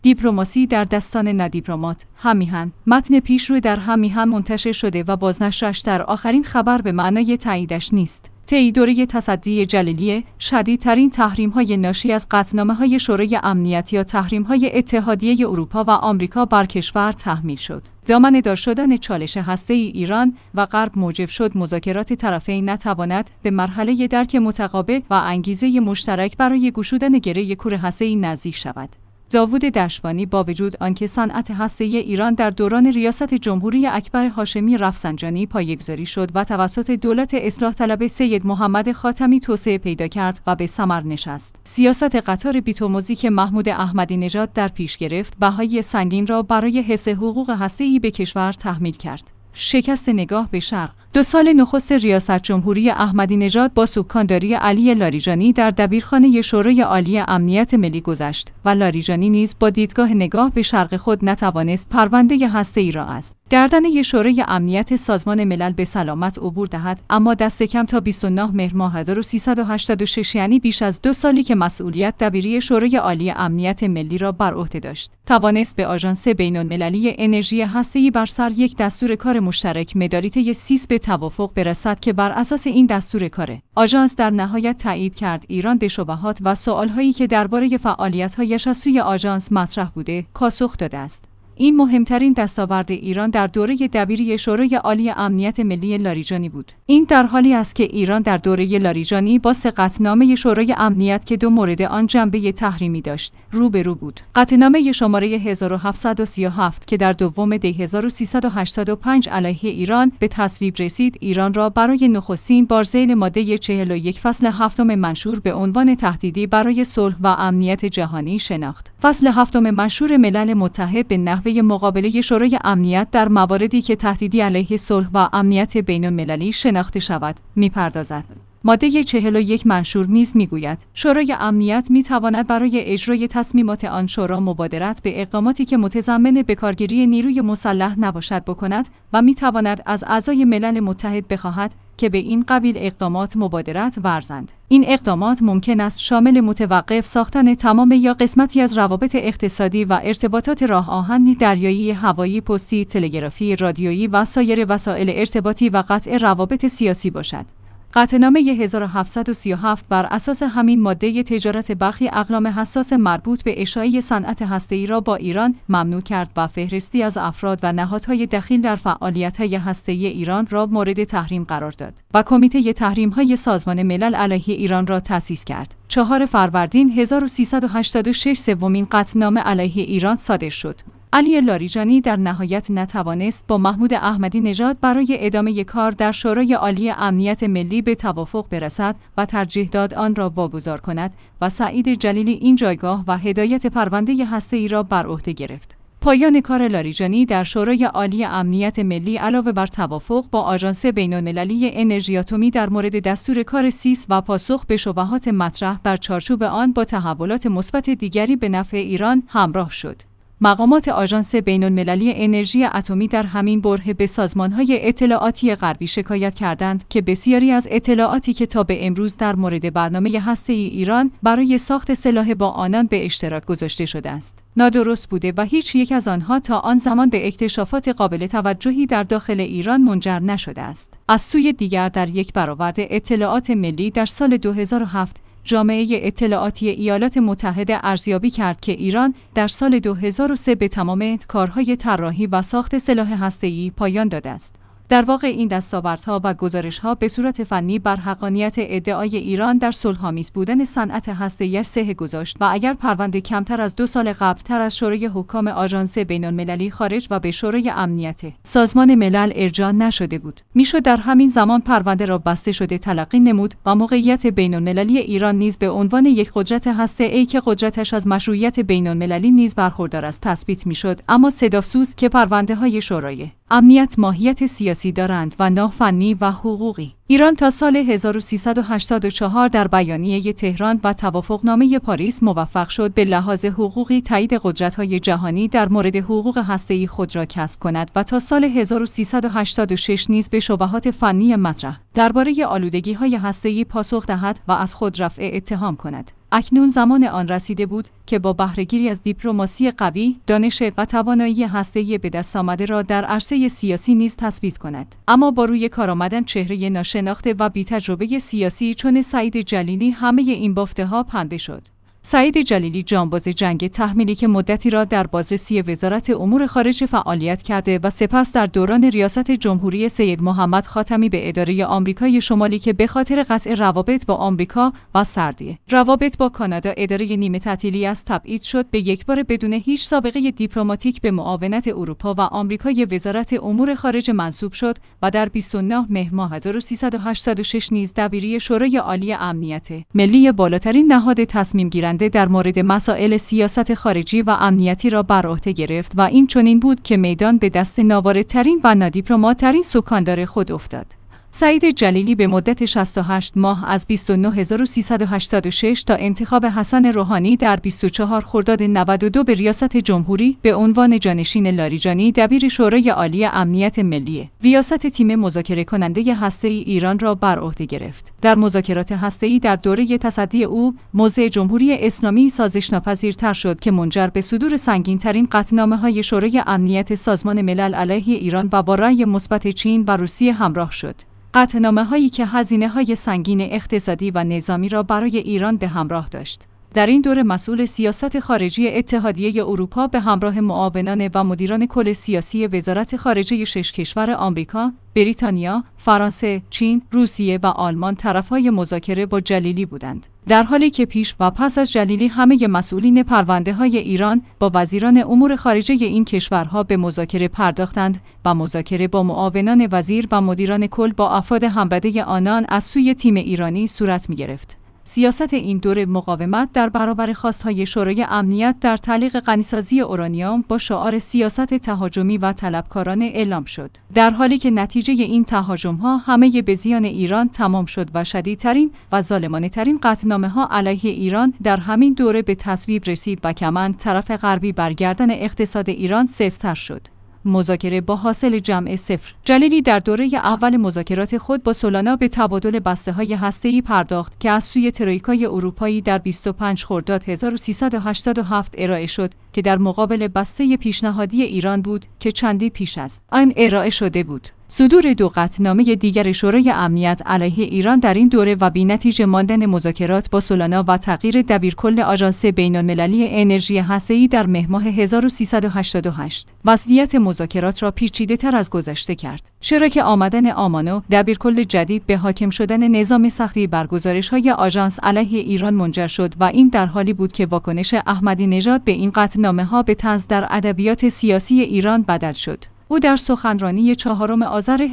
دیپلماسی در دستان ندیپلمات، همیهن. متن پیشرو در همیهن منتشر شده و بازنشرش در آخرین خبر به معنای تاییدش نیست. طی دوره تصدی جلیلی، شدیدترین تحریم‌های ناشی از قطعنامه‌های شورای امنیت یا تحریم‌های اتحادیه اروپا و آمریکا بر کشور تحمیل شد. دامنه‌دار شدن چالش هسته‌ای ایران و غرب موجب شد مذاکرات طرفین نتواند به مرحله درک متقابل و انگیزه مشترک برای گشودن گره کور هسته‌ای نزدیک شود. داوود دشوانی با وجود آنکه صنعت هسته‌ای ایران در دوران ریاست جمهوری اکبر هاشمی رفسنجانی پایه‌گذاری شد و توسط دولت اصلاح طلب سید محمد خاتمی توسعه پیدا کرد و به ثمر نشست. سیاست قطار بی‌ترمزی محمود احمدی نژاد در پیش گرفت، بهای سنگین را برای حفظ حقوق هسته‌ای به کشور تحمیل کرد. شکست نگاه به شرق. 2 سال نخست ریاست جمهوری احمدی نژاد با سکانداری علی لاریجانی در دبیرخانه شورای عالی امنیت ملی گذشت و لاریجانی نیز با دیدگاه نگاه به شرق خود نتوانست پرونده هسته‌ای را از گردنه شورای امنیت سازمان ملل به سلامت عبور دهد، اما دست کم تا 29 مهر ماه 1386 یعنی بیش از 2 سالی که مسئولیت دبیری شورای عالی امنیت ملی را بر عهده داشت، توانست به آژانس بین‌المللی انرژی هسته‌ای بر سر یک دستور کار مشترک مداریته سیس به توافق برسد که بر اساس این دستور کار آژانس در نهایت تایید کرد ایران به شبهات و سوالهایی که درباره فعالیت‌هایش از سوی آژانس مطرح بوده پاسخ داده است. این مهمترین دستاورد ایران در دوره دبیری شورای عالی امنیت ملی لاریجانی بود. این در حالی است که ایران در دوره لاریجانی با 3 قطعنامه شورای امنیت که 2 مورد آن جنبه تحریمی داشت، روبرو بود. قطعنامه شماره 1737 که در 2 دی 1385 علیه ایران به تصویب رسید، ایران را برای نخستین بار ذیل ماده 41 فصل 7 منشور به عنوان تهدیدی برای صلح و امنیت جهانی شناخت. فصل 7 منشور ملل متحد به نحوه مقابله شورای امنیت در مواردی که تهدیدی علیه صلح و امنیت بین‌المللی شناخته شود می‌پردازد. ماده 41 منشور نیز می‌گوید شورای امنیت می‌تواند برای اجرای تصمیمات آن شورا مبادرت به اقداماتی که متضمن بکارگیری نیروی مسلح نباشد بکند و می‌تواند از اعضای ملل متحد بخواهد که به این قبیل اقدامات مبادرت ورزند. این اقدامات ممکن است شامل متوقف ساختن تمام یا قسمتی از روابط اقتصادی و ارتباطات راه آهن دریایی، هوایی، پستی، تلگرافی، رادیویی و سایر وسایل ارتباطی و قطع روابط سیاسی باشد. قطعنامه 1737 بر اساس همین ماده تجارت برخی اقلام حساس مربوط به اشاعه صنعت هسته‌ای را با ایران ممنوع کرد و فهرستی از افراد و نهادهای دخیل در فعالیت‌های هسته‌ای ایران را مورد تحریم قرار داد و کمیته تحریم‌های سازمان ملل علیه ایران را تأسیس کرد. 4 فروردین 1386 سومین قطعنامه علیه ایران صادر شد. علی لاریجانی در نهایت نتوانست با محمود احمدی نژاد برای ادامه کار در شورای عالی امنیت ملی به توافق برسد و ترجیح داد آن را واگذار کند و سعید جلیلی این جایگاه و هدایت پرونده هسته‌ای را بر عهده گرفت. پایان کار لاریجانی در شورای عالی امنیت ملی علاوه بر توافق با آژانس بین‌المللی انرژی اتمی در مورد دستور کار سیس و پاسخ به شبهات مطرح در چارچوب آن با تحولات مثبت دیگری به نفع ایران همراه شد. مقامات آژانس بین‌المللی انرژی اتمی در همین بره به سازمان‌های اطلاعاتی غربی شکایت کردند که بسیاری از اطلاعاتی که تا به امروز در مورد برنامه هسته‌ای ایران برای ساخت سلاح با آنان به اشتراک گذاشته شده است، نادرست بوده و هیچ یک از آنها تا آن زمان به اکتشافات قابل توجهی در داخل ایران منجر نشده است. از سوی دیگر در یک برآورد اطلاعات ملی در سال 2007 جامعه اطلاعاتی ایالات متحده ارزیابی کرد که ایران در سال 2003 به تمام کارهای طراحی و ساخت سلاح هسته‌ای پایان داده است. در واقع این دستاوردها و گزارش‌ها به صورت فنی بر حقانیت ادعای ایران در صلح‌آمیز بودن صنعت هسته‌ای صحه گذاشت و اگر پرونده کمتر از 2 سال قبل‌تر از شورای حکام آژانس بین‌المللی خارج و به شورای امنیت سازمان ملل ارجاع نشده بود، میشد در همین زمان پرونده را بسته شده تلقی نمود و موقعیت بین‌المللی ایران نیز به عنوان یک قدرت هسته‌ای که قدرتش از مشروعیت بین‌المللی نیز برخوردار است تثبیت میشد. اما صدافسوز که پرونده‌های شورای امنیت ماهیت سیاسی دارند و نه فنی و حقوقی. ایران تا سال 1384 در بیانیه تهران و توافقنامه پاریس موفق شد به لحاظ حقوقی تایید قدرت‌های جهانی در مورد حقوق هسته‌ای خود را کسب کند و تا سال 1386 نیز به شبهات فنی مطرح درباره آلودگی‌های هسته‌ای پاسخ دهد و از خود رفع اتهام کند. اکنون زمان آن رسیده بود که با بهره‌گیری از دیپلماسی قوی، دانش و توانایی هسته‌ای به دست آمده را در عرصه سیاسی نیز تثبیت کند. اما با روی کار آمدن چهره ناشناخته و بی تجربه سیاسی چون سعید جلیلی همه این بافته‌ها پنبه شد. سعید جلیلی جانباز جنگ تحمیلی که مدتی را در بازرسی وزارت امور خارجه فعالیت کرده و سپس در دوران ریاست جمهوری سید محمد خاتمی به اداره آمریکای شمالی که به خاطر قطع روابط با آمریکا و سردی روابط با کانادا اداره نیمه تعطیلی است تبعید شد، به یکبار بدون هیچ سابقه دیپلماتیک به معاونت اروپا و آمریکای وزارت امور خارجه منصوب شد و در 29 مهر ماه 1386 نیز دبیری شورای عالی امنیت ملی بالاترین نهاد تصمیم گیرنده در مورد مسائل سیاست خارجی و امنیتی را بر عهده گرفت و این چنین بود که میدان به دست ناواردترین و نادیپلمات‌ترین سکاندار خود افتاد. سعید جلیلی به مدت 68 ماه از 29386 تا انتخاب حسن روحانی در 24 خرداد 92 به ریاست جمهوری به عنوان جانشین لاریجانی دبیر شورای عالی امنیت ملی ریاست تیم مذاکره کننده هسته‌ای ایران را بر عهده گرفت. در مذاکرات هسته‌ای در دوره تصدی او موضع جمهوری اسلامی سازش‌ناپذیرتر شد که منجر به صدور سنگین‌ترین قطعنامه‌های شورای امنیت سازمان ملل علیه ایران و با رأی مثبت چین و روسیه همراه شد. قطعنامه‌هایی که هزینه‌های سنگین اقتصادی و نظامی را برای ایران به همراه داشت. در این دوره مسئول سیاست خارجی اتحادیه اروپا به همراه معاونان و مدیران کل سیاسی وزارت خارجه 6 کشور آمریکا، بریتانیا، فرانسه، چین، روسیه و آلمان طرفهای مذاکره با جلیلی بودند. در حالی که پیش و پس از جلیلی همه مسئولین پرونده‌های ایران با وزیران امور خارجه این کشورها به مذاکره پرداختند و مذاکره با معاونان وزیر و مدیران کل با افراد همبده آنان از سوی تیم ایرانی صورت می‌گرفت. سیاست این دوره مقاومت در برابر خواستهای شورای امنیت در تعلیق غنیسازی اورانیوم با شعار سیاست تهاجمی و طلبکارانه اعلام شد. در حالی که نتیجه این تهاجم‌ها همه به زیان ایران تمام شد و شدیدترین و ظالمانه‌ترین قطعنامه‌ها علیه ایران در همین دوره به تصویب رسید و کماند طرف غربی برگردن اقتصاد ایران سفت‌تر شد. مذاکره با حاصل جمع صفر. جلیلی در دوره اول مذاکرات خود با سولانا به تبادل بسته‌های هسته‌ای پرداخت که از سوی ترویکای اروپایی در 25 خرداد 1387 ارائه شد که در مقابل بسته پیشنهادی ایران بود که چندی پیش از آن ارائه شده بود. صدور دو قطعنامه دیگر شورای امنیت علیه ایران در این دوره و بی‌نتیجه ماندن مذاکرات با سولانا و تغییر دبیرکل آژانس بین‌المللی انرژی هسته‌ای در مهر ماه 1388 وضعیت مذاکرات را پیچیده‌تر از گذشته کرد. چرا که آمدن آمانو دبیرکل جدید به حاکم شدن نظام سختی بر گزارش‌های آژانس علیه ایران منجر شد و این در حالی بود که واکنش احمدی نژاد به این قطعنامه‌ها به طنز در ادبیات سیاسی ایران بدل شد. او در سخنرانی 4 آذر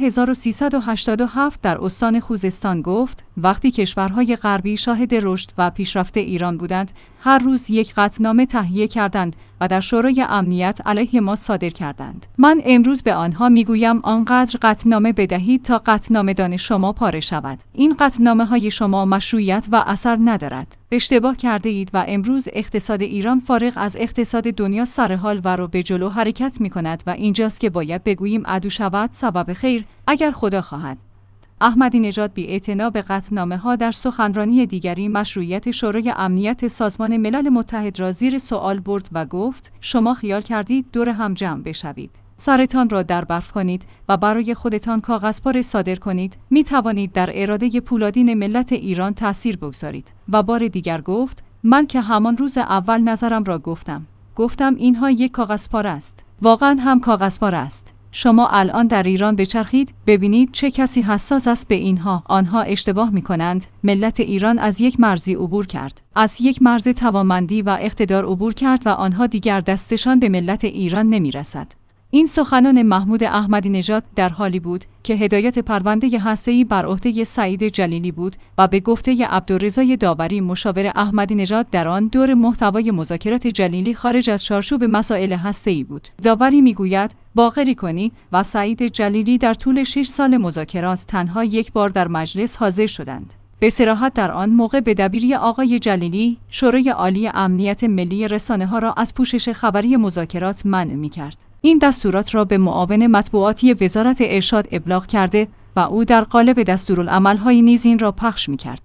1387 در استان خوزستان گفت: وقتی کشورهای غربی شاهد رشد و پیشرفت ایران بودند، هر روز یک قطعنامه تهیه کردند و در شورای امنیت علیه ما صادر کردند. من امروز به آنها میگویم آنقدر قطعنامه بدهید تا قطعنامه‌دان شما پاره شود. این قطعنامه‌های شما مشروعیت و اثر ندارد. اشتباه کرده اید و امروز اقتصاد ایران فارغ از اقتصاد دنیا سر حال و رو به جلو حرکت می‌کند و اینجاست که باید بگوییم عدو شود سبب خیر اگر خدا خواهد. احمدی نژاد بی‌اعتنا به قطعنامه‌ها در سخنرانی دیگری مشروعیت شورای امنیت سازمان ملل متحد را زیر سوال برد و گفت: شما خیال کردید دور هم جمع بشوید. سرتان را در برف کنید و برای خودتان کاغذ پاره صادر کنید. می توانید در اراده پولادین ملت ایران تأثیر بگذارید. و بار دیگر گفت: من که همان روز اول نظرم را گفتم اینها یک کاغذ پاره است. واقعا هم کاغذ پاره است. شما الان در ایران بچرخید ببینید چه کسی حساس است به اینها. آنها اشتباه می کنند. ملت ایران از یک مرزی عبور کرد. از یک مرز توانمندی و اقتدار عبور کرد و آنها دیگر دستشان به ملت ایران نمی رسد. این سخنان محمود احمدی نژاد در حالی بود که هدایت پرونده هسته‌ای بر عهده سعید جلیلی بود و به گفته عبدالرضا داوری مشاور احمدی نژاد در آن دور محتوای مذاکرات جلیلی خارج از چارچوب مسائل هسته‌ای بود. داوری میگوید باقری کنی و سعید جلیلی در طول 6 سال مذاکرات تنها یک بار در مجلس حاضر شدند. به صراحت در آن موقع به دبیری آقای جلیلی شورای عالی امنیت ملی رسانه‌ها را از پوشش خبری مذاکرات منع می‌کرد. این دستورات را به معاون مطبوعاتی وزارت ارشاد ابلاغ کرده و او در قالب دستورالعمل‌های نیز این را پخش می‌کرد.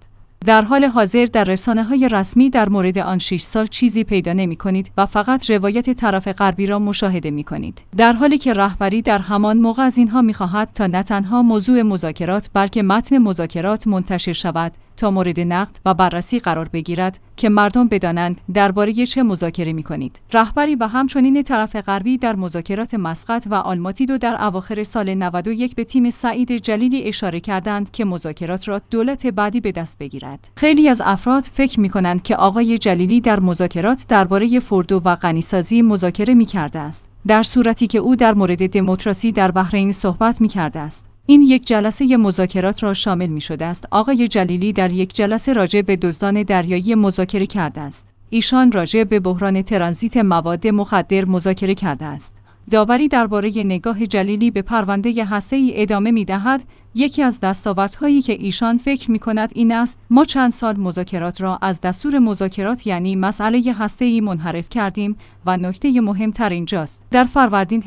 در حال حاضر در رسانه‌های رسمی در مورد آن 6 سال چیزی پیدا نمی‌کنید و فقط روایت طرف غربی را مشاهده می‌کنید. در حالی که رهبری در همان موقع از اینها می‌خواهد تا نه تنها موضوع مذاکرات بلکه متن مذاکرات منتشر شود تا مورد نقد و بررسی قرار بگیرد که مردم بدانند درباره چه مذاکره می‌کنید. رهبری و همچنین طرف غربی در مذاکرات مسقط و آلماتی در اواخر سال 91 به تیم سعید جلیلی اشاره کردند که مذاکرات را دولت بعدی به دست بگیرد. خیلی از افراد فکر می‌کنند که آقای جلیلی در مذاکرات درباره فردو و غنیسازی مذاکره می‌کرده است، در صورتی که او در مورد دموکراسی در بحرین صحبت می‌کرده است. این یک جلسه مذاکرات را شامل می‌شده است. آقای جلیلی در یک جلسه راجع به دزدان دریایی مذاکره کرده است. ایشان راجع به بحران ترانزیت مواد مخدر مذاکره کرده است. داوری درباره نگاه جلیلی به پرونده هسته‌ای ادامه می‌دهد. یکی از دستاوردهایی که ایشان فکر می‌کند این است: ما چند سال مذاکرات را از دستور مذاکرات یعنی مسئله هسته‌ای منحرف کردیم و نکته مهمتر اینجاست. در فروردین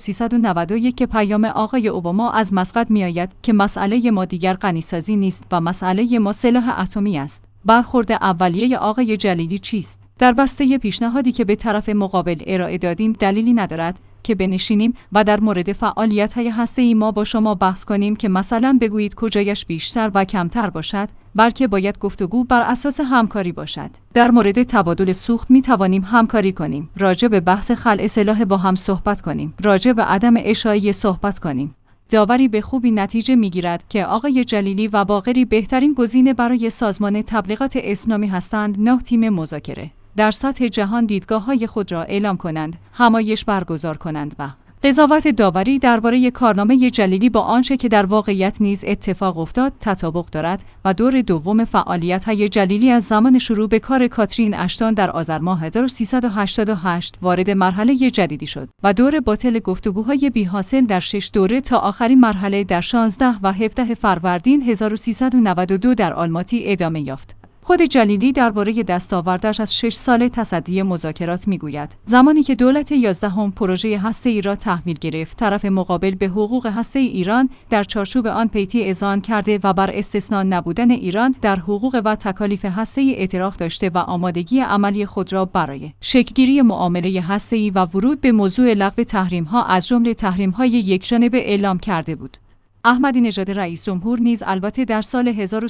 1391 که پیام آقای اوباما از مسقط می‌آید که مسئله ما دیگر غنیسازی نیست و مسئله ما سلاح اتمی است. برخورد اولیه آقای جلیلی چیست؟ در بسته پیشنهادی که به طرف مقابل ارائه دادیم دلیلی ندارد که بنشینیم و در مورد فعالیت‌های هسته‌ای ما با شما بحث کنیم که مثلا بگویید کجایش بیشتر و کمتر باشد، بلکه باید گفتگو بر اساس همکاری باشد. در مورد تبادل سوخت می توانیم همکاری کنیم، راجع به بحث خلع سلاح با هم صحبت کنیم، راجع به عدم اشاعیه صحبت کنیم. داوری به خوبی نتیجه می‌گیرد که آقای جلیلی و باقری بهترین گزینه برای سازمان تبلیغات اسلامی هستند. 9 تیم مذاکره در سطح جهان دیدگاه‌های خود را اعلام کنند، همایش برگزار کنند و قضاوت داوری درباره کارنامه جلیلی با آنچه که در واقعیت نیز اتفاق افتاد تطابق دارد و دور دوم فعالیت‌های جلیلی از زمان شروع به کار کاترین اشتون در آذر ماه 1388 وارد مرحله جدیدی شد و دور باطل گفتگوهای بی‌حاصل در 6 دوره تا آخرین مرحله در 16 و 17 فروردین 1392 در آلماتی ادامه یافت. خود جلیلی درباره دستاوردش از 6 سال تصدی مذاکرات میگوید: زمانی که دولت 11 پروژه هسته‌ای را تحویل گرفت، طرف مقابل به حقوق هسته‌ای ایران در چارچوب آن پیتی اذعان کرده و بر استثناء نبودن ایران در حقوق و تکالیف هسته‌ای اعتراف داشته و آمادگی عملی خود را برای شکل‌گیری معامله هسته‌ای و ورود به موضوع لغو تحریم‌ها از جمله تحریم‌های یکجانبه اعلام کرده بود. احمدی نژاد رئیس جمهور نیز البته در سال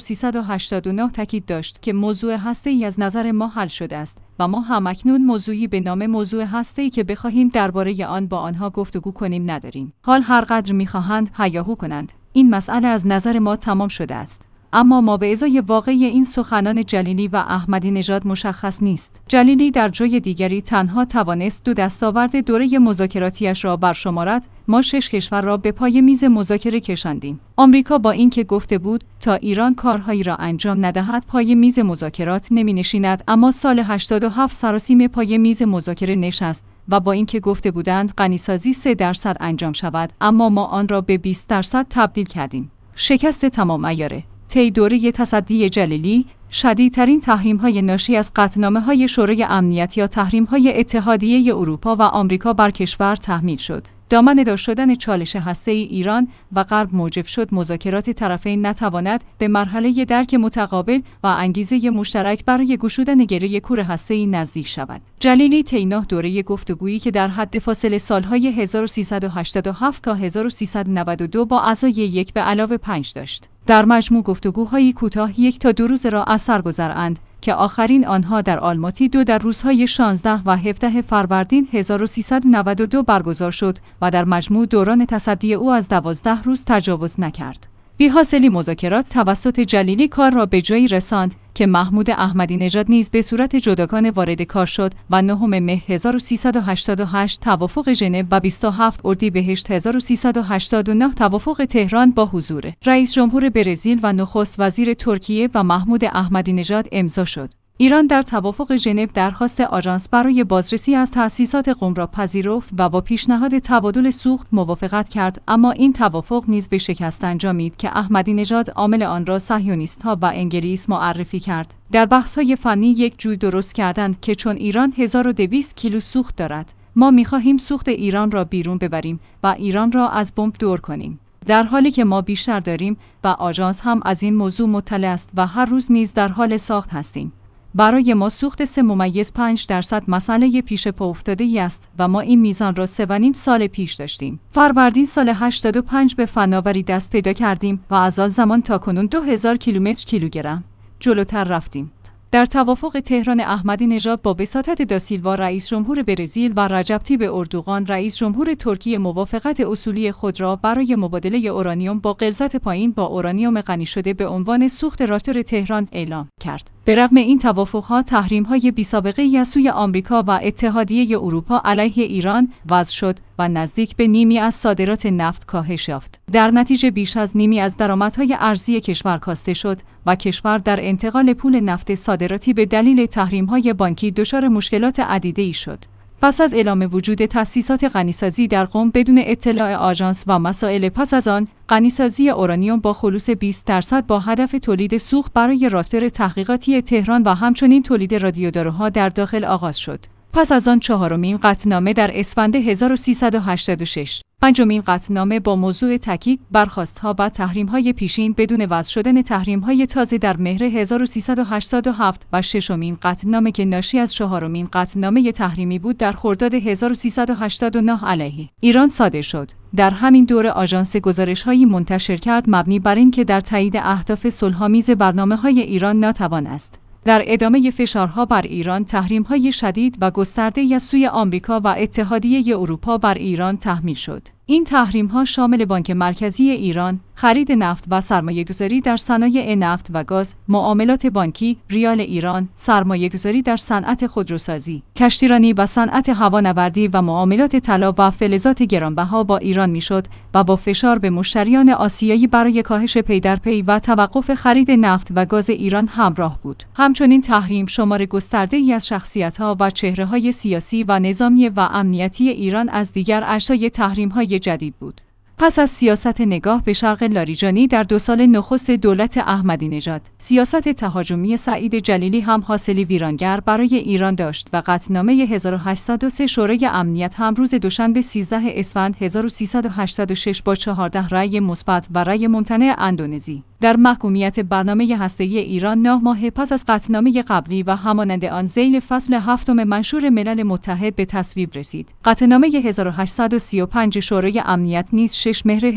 1389 تاکید داشت که موضوع هسته‌ای از نظر ما حل شده است و ما همکنون موضوعی به نام موضوع هسته‌ای که بخواهیم درباره آن با آنها گفتگو کنیم نداریم. حال هر قدر می‌خواهند هیاهو کنند، این مسئله از نظر ما تمام شده است. اما ما به ازای واقعی این سخنان جلیلی و احمدی نژاد مشخص نیست. جلیلی در جای دیگری تنها توانست 2 دستاورد دوره مذاکراتیش را برشمارد: ما 6 کشور را به پای میز مذاکره کشاندیم. آمریکا با اینکه گفته بود تا ایران کارهایی را انجام ندهد پای میز مذاکرات نمی‌نشیند، اما سال 87 سراسیم پای میز مذاکره نشست و با اینکه گفته بودند غنیسازی 3% انجام شود، اما ما آن را به 20% تبدیل کردیم. شکست تمام عیاره. طی دوره تصدی جلیلی، شدیدترین تحریم‌های ناشی از قطعنامه‌های شورای امنیت یا تحریم‌های اتحادیه اروپا و آمریکا بر کشور تحمیل شد. دامنه‌دار شدن چالش هسته‌ای ایران و غرب موجب شد مذاکرات طرفین نتواند به مرحله درک متقابل و انگیزه مشترک برای گشودن گره کور هسته‌ای نزدیک شود. جلیلی طی 9 دوره گفتگویی که در حد فاصله سال‌های 1387 تا 1392 با اعضای 1 به علاوه 5 داشت. در مجموع گفتگوهای کوتاه 1 تا 2 روز را از سر گذراند که آخرین آنها در آلماتی 2 در روزهای 16 و 17 فروردین 1392 برگزار شد و در مجموع دوران تصدی او از 12 روز تجاوز نکرد. بی‌حاصلی مذاکرات توسط جلیلی کار را به جایی رساند که محمود احمدی نژاد نیز به صورت جداگانه وارد کار شد و 9 مه 1388 توافق ژنو و 27 اردیبهشت 1389 توافق تهران با حضور رئیس جمهور برزیل و نخست وزیر ترکیه و محمود احمدی نژاد امضا شد. ایران در توافق ژنو درخواست آژانس برای بازرسی از تأسیسات قم را پذیرفت و با پیشنهاد تبادل سوخت موافقت کرد، اما این توافق نیز به شکست انجامید که احمدی نژاد عامل آن را صهیونیست‌ها و انگلیس معرفی کرد. در بحث‌های فنی یک جوی درست کردند که چون ایران 1200 کیلو سوخت دارد، ما می‌خواهیم سوخت ایران را بیرون ببریم و ایران را از بمب دور کنیم. در حالی که ما بیشتر داریم و آژانس هم از این موضوع مطلع است و هر روز نیز در حال ساخت هستیم. برای ما سوخت 3.5% مسئله پیش پا افتاده‌ای است و ما این میزان را 3.5 سال پیش داشتیم. فروردین سال 85 به فناوری دست پیدا کردیم و از آن زمان تا کنون 2000 کیلوگرم جلوتر رفتیم. در توافق تهران، احمدی نژاد با وساطت داسیلوا رئیس جمهور برزیل و رجب طیب اردوغان رئیس جمهور ترکیه موافقت اصولی خود را برای مبادله اورانیوم با غلظت پایین با اورانیوم غنی شده به عنوان سوخت راکتور تهران اعلام کرد. به رغم این توافق‌ها، تحریم‌های بی‌سابقه‌ای از سوی آمریکا و اتحادیه اروپا علیه ایران وضع شد و نزدیک به نیمی از صادرات نفت کاهش یافت. در نتیجه بیش از نیمی از درآمدهای ارزی کشور کاسته شد و کشور در انتقال پول نفت صادراتی به دلیل تحریم‌های بانکی دچار مشکلات عدیده‌ای شد. پس از اعلام وجود تأسیسات غنیسازی در قم بدون اطلاع آژانس و مسائل پس از آن، غنیسازی اورانیوم با خلوص 20% با هدف تولید سوخت برای راکتور تحقیقاتی تهران و همچنین تولید رادیودارها در داخل آغاز شد. پس از آن چهارمین قطعنامه در اسفند 1386. پنجمین قطعنامه با موضوع تاکید برخاست‌ها و تحریم‌های پیشین بدون وضع شدن تحریم‌های تازه در مهر 1387 و ششمین قطعنامه که ناشی از چهارمین قطعنامه تحریمی بود در خرداد 1389 علیه ایران صادر شد. در همین دوره آژانس گزارش‌هایی منتشر کرد مبنی بر اینکه در تایید اهداف صلح‌آمیز برنامه‌های ایران ناتوان است. در ادامه فشارها بر ایران، تحریم‌های شدید و گسترده‌ای از سوی آمریکا و اتحادیه اروپا بر ایران تحمیل شد. این تحریم‌ها شامل بانک مرکزی ایران، خرید نفت و سرمایه‌گذاری در صنایع نفت و گاز، معاملات بانکی، ریال ایران، سرمایه‌گذاری در صنعت خودروسازی، کشتیرانی و صنعت هوانوردی و معاملات طلا و فلزات گرانبها با ایران میشد و با فشار به مشتریان آسیایی برای کاهش پی در پی و توقف خرید نفت و گاز ایران همراه بود. همچنین تحریم شمار گسترده‌ای از شخصیت‌ها و چهره‌های سیاسی و نظامی و امنیتی ایران از دیگر اجزای تحریم‌های جدید بود. پس از سیاست نگاه به شرق لاریجانی در 2 سال نخست دولت احمدی نژاد، سیاست تهاجمی سعید جلیلی هم حاصلی ویرانگر برای ایران داشت و قطعنامه 1803 شورای امنیت هم روز دوشنبه 13 اسفند 1386 با 14 رأی مثبت و رأی ممتنع اندونزی در محکومیت برنامه هسته‌ای ایران 9 ماه پس از قطعنامه قبلی و همانند آن ذیل فصل 7 منشور ملل متحد به تصویب رسید. قطعنامه 1835 شورای امنیت نیز 6 مهر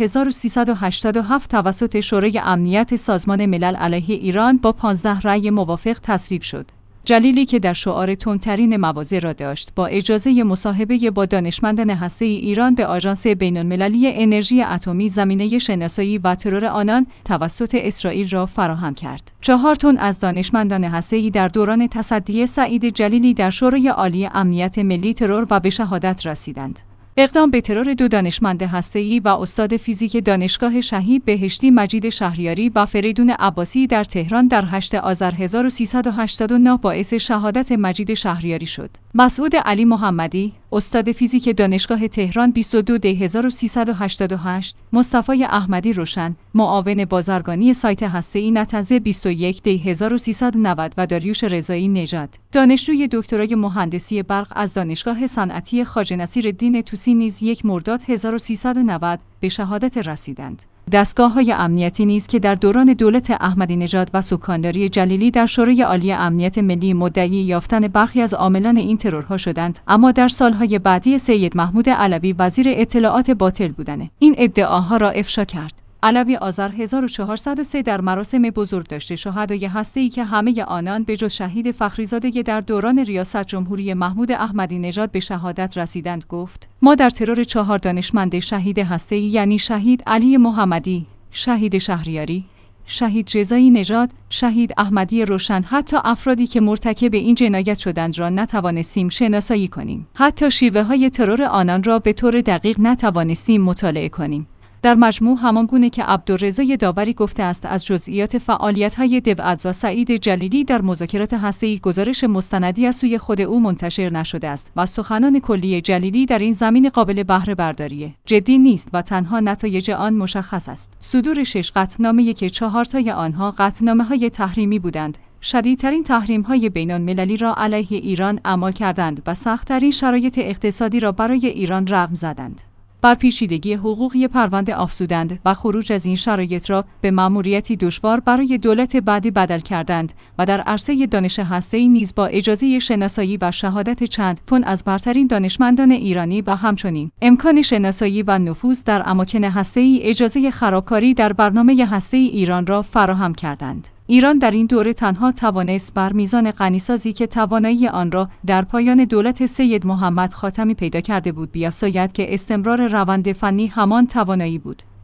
1387 توسط شورای امنیت سازمان ملل علیه ایران با 15 رأی موافق تصویب شد. جلیلی که در شعار تندترین مواضع را داشت، با اجازه مصاحبه با دانشمندان هسته‌ای ایران به آژانس بین‌المللی انرژی اتمی زمینه شناسایی و ترور آنان توسط اسرائیل را فراهم کرد. 4 تن از دانشمندان هسته‌ای در دوران تصدی سعید جلیلی در شورای عالی امنیت ملی ترور و به شهادت رسیدند. اقدام به ترور 2 دانشمند هسته‌ای و استاد فیزیک دانشگاه شهید بهشتی مجید شهریاری و فریدون عباسی در تهران در 8 آذر 1389 باعث شهادت مجید شهریاری شد. مسعود علی محمدی، استاد فیزیک دانشگاه تهران 22 دی 1388، مصطفی احمدی روشن، معاون بازرگانی سایت هسته‌ای نتنزه 21 دی 1390 و داریوش رضایی نژاد، دانشجوی دکترای مهندسی برق از دانشگاه صنعتی خواجه نصیرالدین طوسی نیز 1 مرداد 1390 به شهادت رسیدند. دستگاه‌های امنیتی نیز که در دوران دولت احمدی نژاد و سکانداری جلیلی در شورای عالی امنیت ملی مدعی یافتن برخی از عاملان این ترورها شدند، اما در سالهای بعدی سید محمود علوی وزیر اطلاعات باطل بودند این ادعاها را افشا کرد. علوی آذر 1403 در مراسم بزرگداشت شهدای هسته‌ای که همه آنان به جز شهید فخریزاده در دوران ریاست جمهوری محمود احمدی نژاد به شهادت رسیدند گفت: ما در ترور 4 دانشمند شهید هسته‌ای یعنی شهید علی محمدی، شهید شهریاری، شهید رضایی نژاد، شهید احمدی روشن، حتی افرادی که مرتکب این جنایت شدند را نتوانستیم شناسایی کنیم. حتی شیوه‌های ترور آنان را به طور دقیق نتوانستیم مطالعه کنیم. در مجموع همانگونه که عبدالرضا داوری گفته است از جزئیات فعالیت‌های دولت‌زا سعید جلیلی در مذاکرات هسته‌ای گزارش مستندی از سوی خود او منتشر نشده است و سخنان کلی جلیلی در این زمین قابل بهره برداری جدی نیست و تنها نتایج آن مشخص است. صدور 6 قطعنامه‌ای که 4 تای آنها قطعنامه‌های تحریمی بودند، شدیدترین تحریم‌های بین‌المللی را علیه ایران اعمال کردند و سخت‌ترین شرایط اقتصادی را برای ایران رقم زدند. بر پیچیدگی حقوقی پرونده افزودند و خروج از این شرایط را به مأموریتی دشوار برای دولت بعدی بدل کردند و در عرصه دانش هسته‌ای نیز با اجازه شناسایی و شهادت چند تن از برترین دانشمندان ایرانی و همچنین امکان شناسایی و نفوذ در اماکن هسته‌ای اجازه خرابکاری در برنامه هسته‌ای ایران را فراهم کردند. ایران در این دوره تنها توانست بر میزان غنیسازی که توانایی آن را در پایان دولت سید محمد خاتمی پیدا کرده بود بیافزاید که استمرار روند فنی همان توانایی بود.